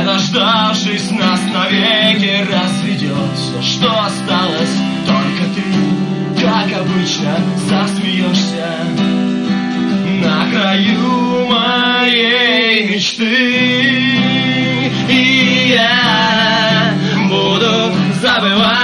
дождавшись нас навеки разведет. Все, что осталось, только ты, как обычно, засмеешься на краю моей мечты. И я буду забывать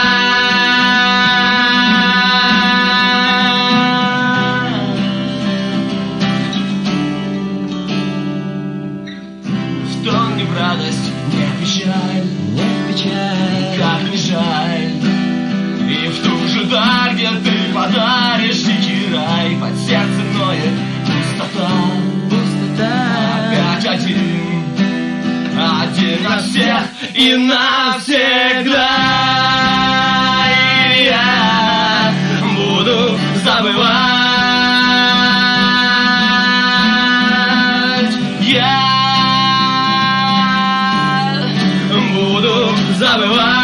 в том, не в радость, не в печаль, как не жаль. И в ту же даль, где ты подаришь дикий рай, под сердцем ноет пустота. Опять один на всех и навсегда. И я буду забывать. Я буду забывать.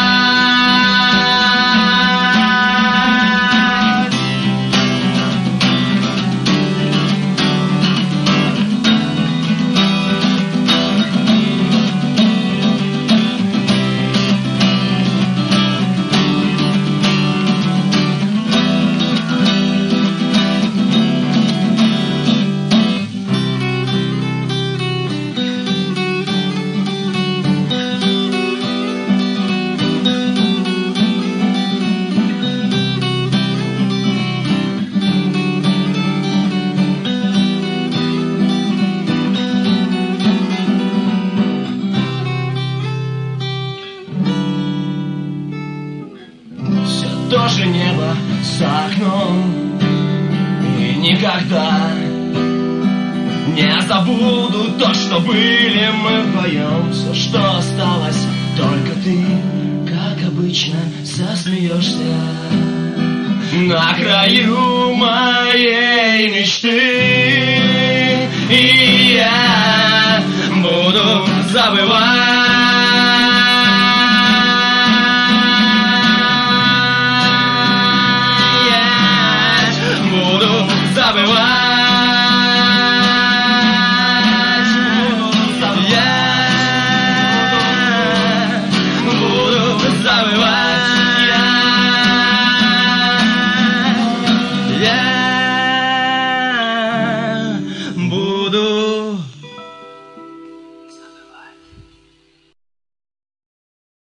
Тоже небо за окном. И никогда не забуду то, что были мы вдвоем. Все, что осталось, только ты, как обычно, засмеешься на краю моей мечты. И я буду забывать.